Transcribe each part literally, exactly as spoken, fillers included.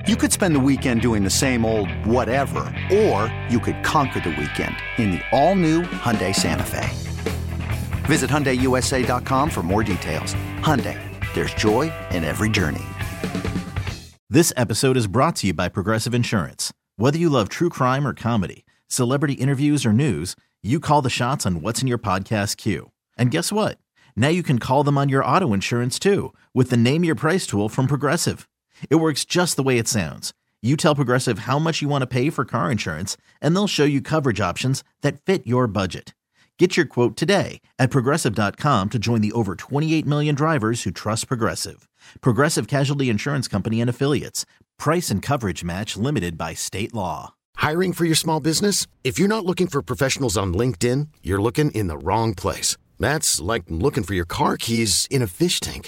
You could spend the weekend doing the same old whatever, or you could conquer the weekend in the all-new Hyundai Santa Fe. Visit Hyundai U S A dot com for more details. Hyundai, there's joy in every journey. This episode is brought to you by Progressive Insurance. Whether you love true crime or comedy, celebrity interviews or news, you call the shots on what's in your podcast queue. And guess what? Now you can call them on your auto insurance too with the Name Your Price tool from Progressive. It works just the way it sounds. You tell Progressive how much you want to pay for car insurance, and they'll show you coverage options that fit your budget. Get your quote today at Progressive dot com to join the over twenty-eight million drivers who trust Progressive. Progressive Casualty Insurance Company and Affiliates. Price and coverage match limited by state law. Hiring for your small business? If you're not looking for professionals on LinkedIn, you're looking in the wrong place. That's like looking for your car keys in a fish tank.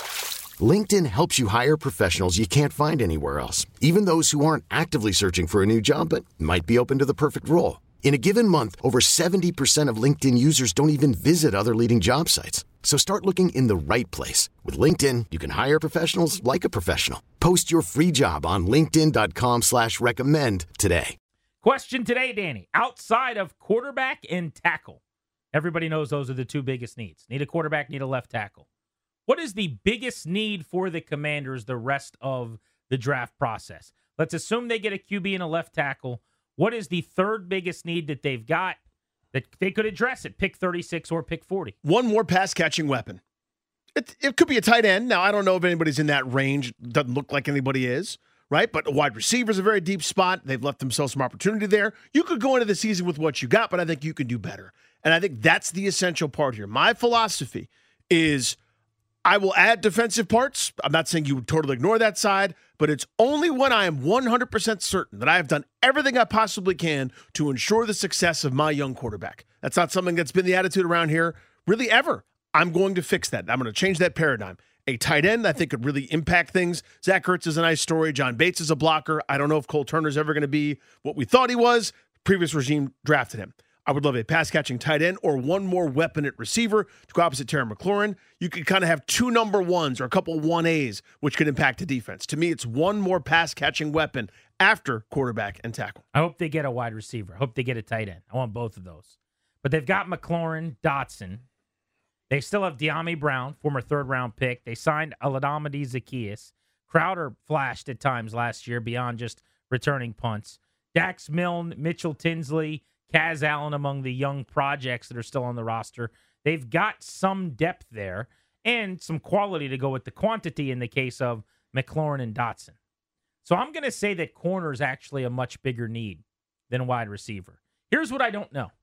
LinkedIn helps you hire professionals you can't find anywhere else, even those who aren't actively searching for a new job but might be open to the perfect role. In a given month, over seventy percent of LinkedIn users don't even visit other leading job sites. So start looking in the right place. With LinkedIn, you can hire professionals like a professional. Post your free job on linkedin dot com slash recommend today. Question today, Danny. Outside of quarterback and tackle, everybody knows those are the two biggest needs. Need a quarterback, need a left tackle. What is the biggest need for the Commanders the rest of the draft process? Let's assume they get a Q B and a left tackle. What is the third biggest need that they've got that they could address at pick thirty-six or pick forty? One more pass-catching weapon. It, it could be a tight end. Now, I don't know if anybody's in that range. Doesn't look like anybody is, right? But a wide receiver is a very deep spot. They've left themselves some opportunity there. You could go into the season with what you got, but I think you can do better. And I think that's the essential part here. My philosophy is I will add defensive parts. I'm not saying you would totally ignore that side, but it's only when I am one hundred percent certain that I have done everything I possibly can to ensure the success of my young quarterback. That's not something that's been the attitude around here really ever. I'm going to fix that. I'm going to change that paradigm. A tight end, I think, could really impact things. Zach Ertz is a nice story. John Bates is a blocker. I don't know if Cole Turner's ever going to be what we thought he was. Previous regime drafted him. I would love a pass-catching tight end or one more weapon at receiver to go opposite Terry McLaurin. You could kind of have two number ones or a couple one A's, which could impact the defense. To me, it's one more pass-catching weapon after quarterback and tackle. I hope they get a wide receiver. I hope they get a tight end. I want both of those. But they've got McLaurin, Dotson. They still have De'Ami Brown, former third-round pick. They signed Aladamadi Zaccheaus. Crowder flashed at times last year beyond just returning punts. Dax Milne, Mitchell Tinsley, Kaz Allen among the young projects that are still on the roster. They've got some depth there and some quality to go with the quantity in the case of McLaurin and Dotson. So I'm going to say that corner is actually a much bigger need than wide receiver. Here's what I don't know.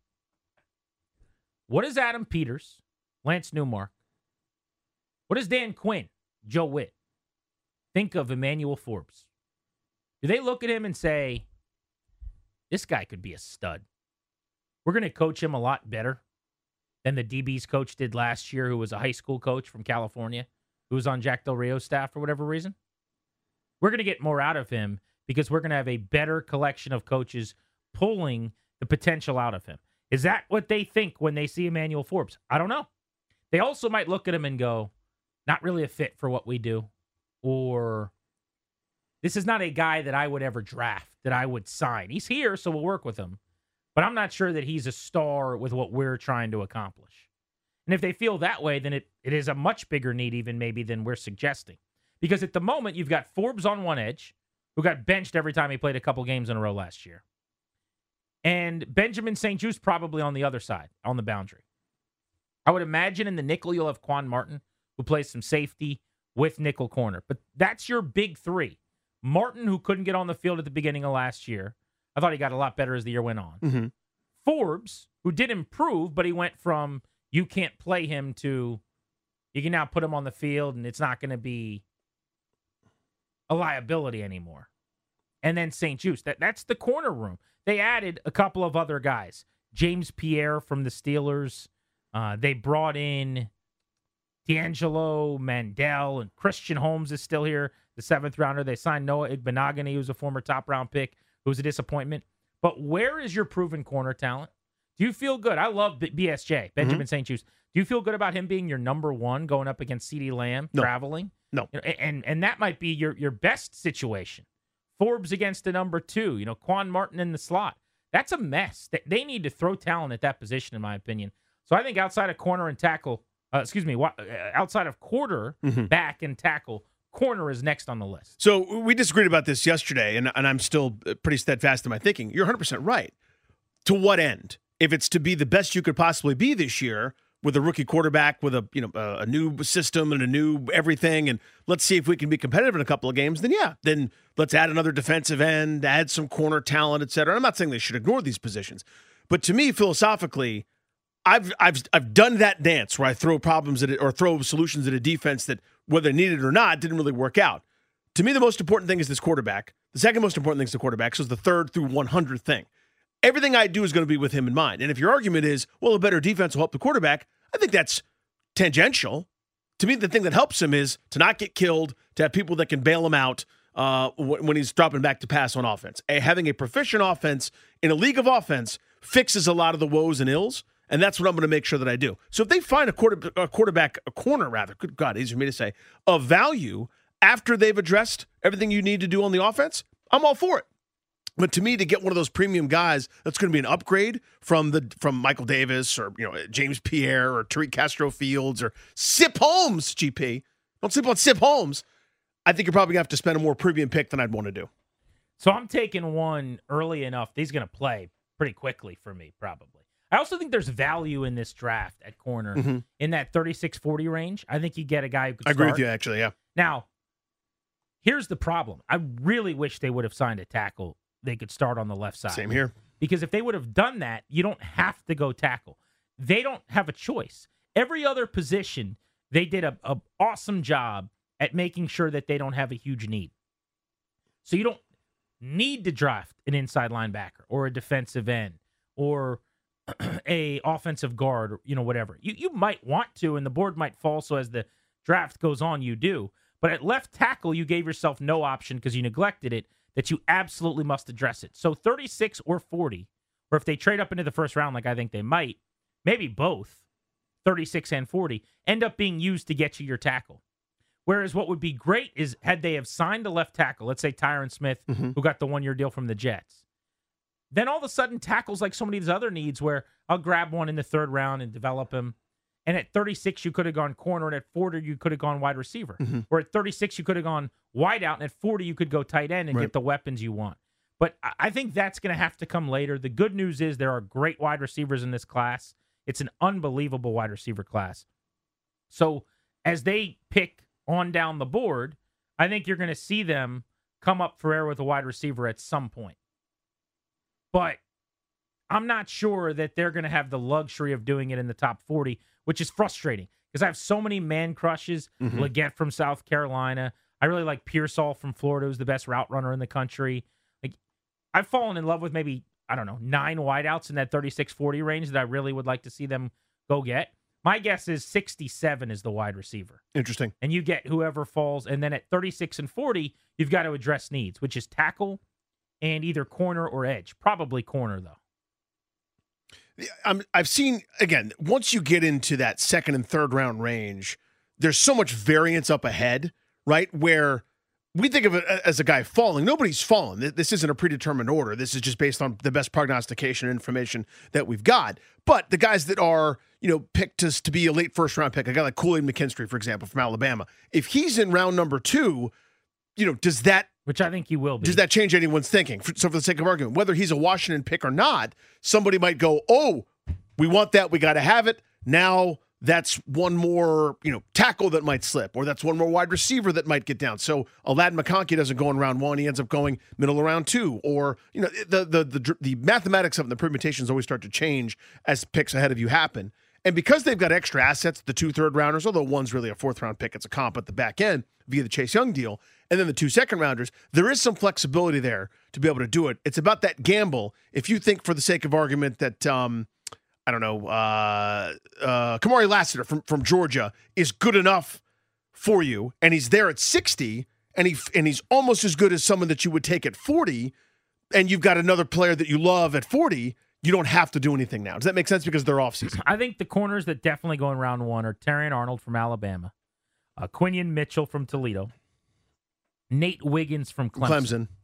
What is Adam Peters, Lance Newmark? What does Dan Quinn, Joe Witt, think of Emmanuel Forbes? Do they look at him and say, this guy could be a stud? We're going to coach him a lot better than the D B's coach did last year, who was a high school coach from California, who was on Jack Del Rio's staff for whatever reason. We're going to get more out of him because we're going to have a better collection of coaches pulling the potential out of him. Is that what they think when they see Emmanuel Forbes? I don't know. They also might look at him and go, not really a fit for what we do. Or this is not a guy that I would ever draft, that I would sign. He's here, so we'll work with him. But I'm not sure that he's a star with what we're trying to accomplish. And if they feel that way, then it, it is a much bigger need even maybe than we're suggesting. Because at the moment, you've got Forbes on one edge, who got benched every time he played a couple games in a row last year. And Benjamin Saint-Juste probably on the other side, on the boundary. I would imagine in the nickel, you'll have Quan Martin, who plays some safety with nickel corner. But that's your big three. Martin, who couldn't get on the field at the beginning of last year. I thought he got a lot better as the year went on. Mm-hmm. Forbes, who did improve, but he went from you can't play him to you can now put him on the field and it's not going to be a liability anymore. And then Saint-Juste. That, that's the corner room. They added a couple of other guys. James Pierre from the Steelers. Uh, they brought in D'Angelo Mandel, and Christian Holmes is still here, the seventh rounder. They signed Noah Igbenogany, who's a former top-round pick, who's a disappointment. But where is your proven corner talent? Do you feel good? I love B S J, Benjamin mm-hmm. Saint-Juste. Do you feel good about him being your number one going up against CeeDee Lamb, no. traveling? No. And, and and that might be your, your best situation Forbes against the number two. You know, Quan Martin in the slot. That's a mess. They, they need to throw talent at that position, in my opinion. So I think outside of corner and tackle, uh, excuse me, uh, outside of quarter, mm-hmm. back and tackle, corner is next on the list. So we disagreed about this yesterday, and, and I'm still pretty steadfast in my thinking. You're one hundred percent right. To what end? If it's to be the best you could possibly be this year with a rookie quarterback, with a you know a, a new system and a new everything, and let's see if we can be competitive in a couple of games, then yeah, then let's add another defensive end, add some corner talent, et cetera. I'm not saying they should ignore these positions, but to me, philosophically, I've I've I've done that dance where I throw problems at it or throw solutions at a defense that, whether needed or not, didn't really work out. To me, the most important thing is this quarterback. The second most important thing is the quarterback. So it's the third through one hundredth thing. Everything I do is going to be with him in mind. And if your argument is, well, a better defense will help the quarterback, I think that's tangential. To me, the thing that helps him is to not get killed, to have people that can bail him out uh, when he's dropping back to pass on offense. A, having a proficient offense in a league of offense fixes a lot of the woes and ills, and that's what I'm going to make sure that I do. So if they find a, quarter, a quarterback, a corner rather, good God, easy for me to say, of value after they've addressed everything you need to do on the offense, I'm all for it. But to me, to get one of those premium guys that's going to be an upgrade from the from Michael Davis or you know James Pierre or Tariq Castro Fields or Sip Holmes, G P. Don't sleep on Sip Holmes. I think you're probably going to have to spend a more premium pick than I'd want to do. So I'm taking one early enough. He's going to play pretty quickly for me, probably. I also think there's value in this draft at corner mm-hmm. in that thirty-six forty range. I think you get a guy who could I start. agree with you, actually, yeah. Now, here's the problem. I really wish they would have signed a tackle they could start on the left side. Same here. Because if they would have done that, you don't have to go tackle. They don't have a choice. Every other position, they did a, a awesome job at making sure that they don't have a huge need. So you don't need to draft an inside linebacker or a defensive end or a offensive guard or, you know, whatever. You you might want to, and the board might fall, so as the draft goes on, you do. But at left tackle, you gave yourself no option because you neglected it, that you absolutely must address it. So thirty-six or forty, or if they trade up into the first round like I think they might, maybe both, thirty-six and forty, end up being used to get you your tackle. Whereas what would be great is had they have signed a left tackle, let's say Tyron Smith, mm-hmm. who got the one-year deal from the Jets, then all of a sudden tackles like so many of these other needs where I'll grab one in the third round and develop him. And at thirty-six, you could have gone corner, and at forty, you could have gone wide receiver. Mm-hmm. Or at thirty-six, you could have gone wide out, and at forty, you could go tight end and right. get the weapons you want. But I think that's going to have to come later. The good news is there are great wide receivers in this class. It's an unbelievable wide receiver class. So as they pick on down the board, I think you're going to see them come up for air with a wide receiver at some point. But I'm not sure that they're going to have the luxury of doing it in the top forty, which is frustrating because I have so many man crushes. Mm-hmm. Leggett from South Carolina. I really like Pearsall from Florida, who's the best route runner in the country. Like, I've fallen in love with maybe, I don't know, nine wideouts in that thirty-six forty range that I really would like to see them go get. My guess is sixty-seven is the wide receiver. Interesting. And you get whoever falls. And then at thirty-six and forty, you've got to address needs, which is tackle and either corner or edge. Probably corner, though. I'm, I've seen, again, once you get into that second and third round range, there's so much variance up ahead, right? Where we think of it as a guy falling. Nobody's fallen. This isn't a predetermined order. This is just based on the best prognostication information that we've got. But the guys that are, you know, picked to, to be a late first round pick, a guy like Kool-Aid McKinstry, for example, from Alabama, if he's in round number two, you know, does that, which I think he will be. Does that change anyone's thinking? So for the sake of argument, whether he's a Washington pick or not, somebody might go, oh, we want that. We got to have it. Now that's one more, you know, tackle that might slip, or that's one more wide receiver that might get down. So Aladdin McConkey doesn't go in round one. He ends up going middle of round two, or, you know, the, the, the, the mathematics of it, the permutations always start to change as picks ahead of you happen. And because they've got extra assets, the two third rounders, although one's really a fourth round pick, it's a comp at the back end via the Chase Young deal, and then the two second rounders, there is some flexibility there to be able to do it. It's about that gamble. If you think, for the sake of argument, that, um, I don't know, uh, uh, Kamari Lassiter from, from Georgia is good enough for you, and he's there at sixty, and he and he's almost as good as someone that you would take at forty, and you've got another player that you love at forty, you don't have to do anything now. Does that make sense? Because they're offseason. I think the corners that definitely go in round one are Terrion Arnold from Alabama, uh, Quinion Mitchell from Toledo, Nate Wiggins from Clemson, Clemson.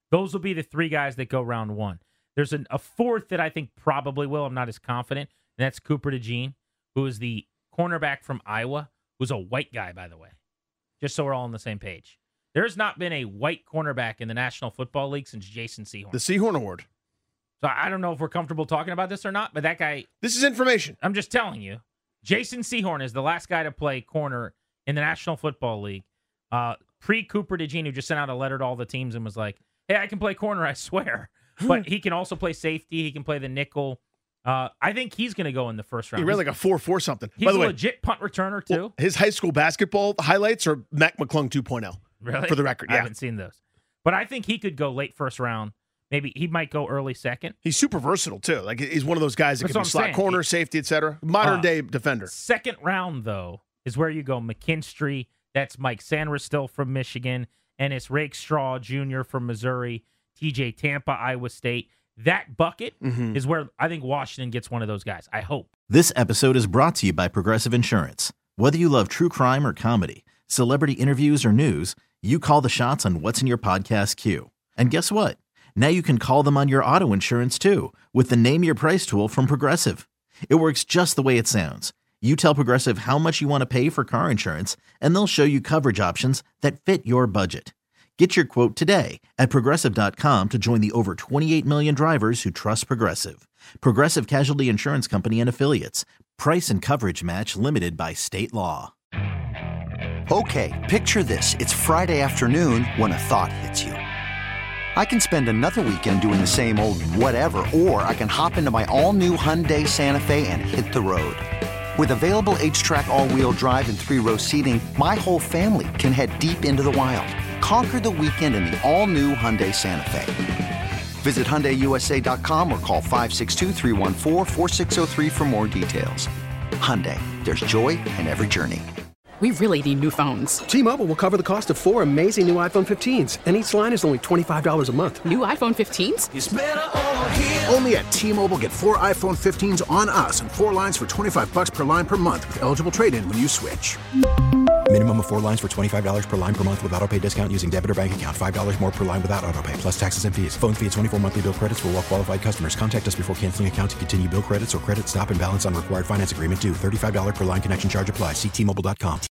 Those will be the three guys that go round one. There's an, a fourth that I think probably will. I'm not as confident, and that's Cooper DeJean, who is the cornerback from Iowa, who's a white guy, by the way, just so we're all on the same page. There's not been a white cornerback in the National Football League since Jason Sehorn. The Sehorn Award. So I don't know if we're comfortable talking about this or not, but that guy... This is information. I'm just telling you. Jason Sehorn is the last guy to play corner in the National Football League. Uh, Pre-Cooper DeJean, who just sent out a letter to all the teams and was like, hey, I can play corner, I swear. But he can also play safety. He can play the nickel. Uh, I think he's going to go in the first round. He ran like a four four something. He's By the a way, legit punt returner, too. Well, his high school basketball highlights are Mac McClung two point oh. Really? For the record, I yeah. haven't seen those. But I think he could go late first round. Maybe he might go early second. He's super versatile, too. Like, he's one of those guys that That's can what be I'm slot saying. corner, He- safety, et cetera. Modern-day Uh, defender. Second round, though, is where you go McKinstry. That's Mike Sanders still from Michigan. And it's Rake Straw Junior from Missouri. T J Tampa, Iowa State. That bucket Mm-hmm. is where I think Washington gets one of those guys. I hope. This episode is brought to you by Progressive Insurance. Whether you love true crime or comedy, celebrity interviews or news, you call the shots on what's in your podcast queue. And guess what? Now you can call them on your auto insurance too with the Name Your Price tool from Progressive. It works just the way it sounds. You tell Progressive how much you want to pay for car insurance, and they'll show you coverage options that fit your budget. Get your quote today at Progressive dot com to join the over twenty-eight million drivers who trust Progressive. Progressive Casualty Insurance Company and Affiliates. Price and coverage match limited by state law. Okay, picture this. It's Friday afternoon when a thought hits you. I can spend another weekend doing the same old whatever, or I can hop into my all-new Hyundai Santa Fe and hit the road. With available H-Track all-wheel drive and three-row seating, my whole family can head deep into the wild. Conquer the weekend in the all-new Hyundai Santa Fe. Visit Hyundai U S A dot com or call five six two, three one four, four six zero three for more details. Hyundai, there's joy in every journey. We really need new phones. T-Mobile will cover the cost of four amazing new iPhone fifteens, and each line is only twenty-five dollars a month. New iPhone fifteens? Only at T-Mobile, get four iPhone fifteens on us and four lines for twenty-five bucks per line per month with eligible trade-in when you switch. Minimum of four lines for twenty-five dollars per line per month with autopay discount using debit or bank account. five dollars more per line without autopay, plus taxes and fees. Phone fee at twenty-four monthly bill credits for well-qualified customers. Contact us before canceling account to continue bill credits or credit stop and balance on required finance agreement due. thirty-five dollars per line connection charge applies. See T Mobile dot com.